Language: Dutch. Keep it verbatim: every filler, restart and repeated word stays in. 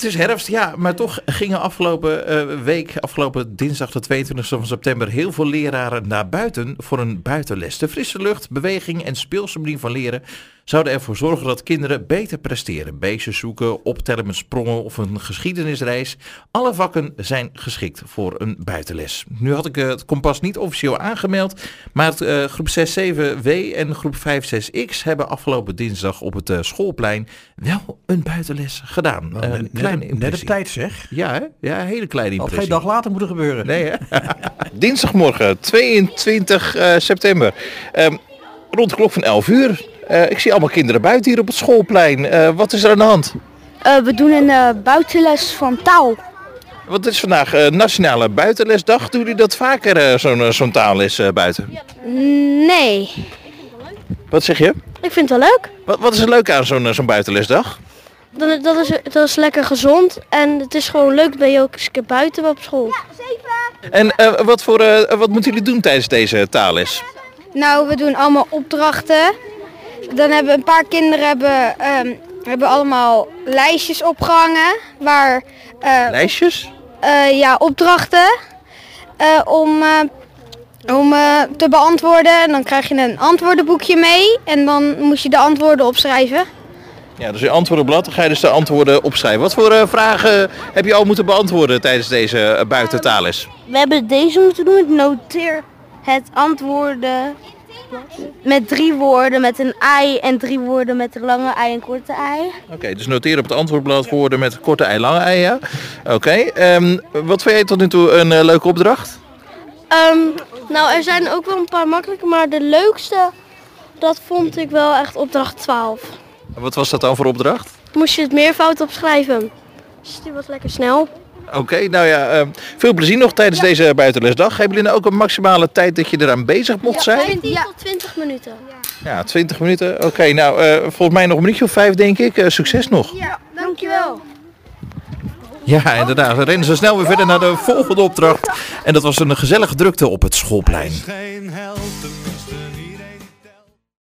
Het is herfst, ja, maar toch gingen afgelopen uh, week, afgelopen dinsdag de tweeëntwintigste van september, heel veel leraren naar buiten voor een buitenles. De frisse lucht, beweging en speelse manier van leren zouden ervoor zorgen dat kinderen beter presteren. Beestjes zoeken, optellen met sprongen of een geschiedenisreis. Alle vakken zijn geschikt voor een buitenles. Nu had ik uh, het Kompas niet officieel aangemeld, maar het, uh, groep zes zeven W en groep vijf zes X hebben afgelopen dinsdag op het uh, schoolplein wel een buitenles gedaan. Nou, uh, net, een kleine net, net op tijd zeg. Ja, hè? Ja, een hele kleine Had impressie. geen dag later moeten gebeuren. Nee, hè? Dinsdagmorgen, tweeëntwintig september. Um, rond de klok van elf uur. Uh, ik zie allemaal kinderen buiten hier op het schoolplein. Uh, wat is er aan de hand? Uh, we doen een uh, buitenles van taal. Want het is vandaag uh, Nationale Buitenlesdag. Doen jullie dat vaker, uh, zo'n uh, zo'n taalles uh, buiten? Nee. Wat zeg je? Ik vind het wel leuk. Wat, wat is er leuk aan zo'n uh, zo'n buitenlesdag? Dat, dat, is, dat is lekker gezond en het is gewoon leuk, ben je ook eens een keer buiten op school. Ja, zeven. En uh, wat, voor, uh, wat moeten jullie doen tijdens deze taalles? Nou, we doen allemaal opdrachten. Dan hebben een paar kinderen hebben, um, hebben allemaal lijstjes opgehangen. Waar, uh, Lijstjes? Uh, ja, opdrachten uh, om, uh, om uh, te beantwoorden. En dan krijg je een antwoordenboekje mee en dan moet je de antwoorden opschrijven. Ja, dus je antwoordenblad, dan ga je dus de antwoorden opschrijven. Wat voor uh, vragen heb je al moeten beantwoorden tijdens deze uh, buitentaalles? We hebben deze moeten doen. Noteer het antwoorden met drie woorden met een ei en drie woorden met een lange ei en korte ei. Oké, okay, dus noteer op het antwoordblad woorden met korte ei, lange ei, ja. Oké, okay, um, wat vind jij tot nu toe een uh, leuke opdracht? Um, nou, er zijn ook wel een paar makkelijke, maar de leukste, dat vond ik wel echt opdracht twaalf. Wat was dat dan voor opdracht? Moest je het meervoud opschrijven. Dus die was lekker snel. Oké, okay, nou ja, uh, veel plezier nog tijdens ja. deze buitenlesdag. Hebben jullie nou ook een maximale tijd dat je eraan bezig mocht zijn? vijftien tot twintig minuten. Ja, ja twintig minuten. Oké, okay, nou uh, volgens mij nog een minuutje of vijf denk ik. Uh, succes nog. Ja, dankjewel. Ja, inderdaad. We rennen zo snel weer verder naar de volgende opdracht. En dat was een gezellige drukte op het schoolplein.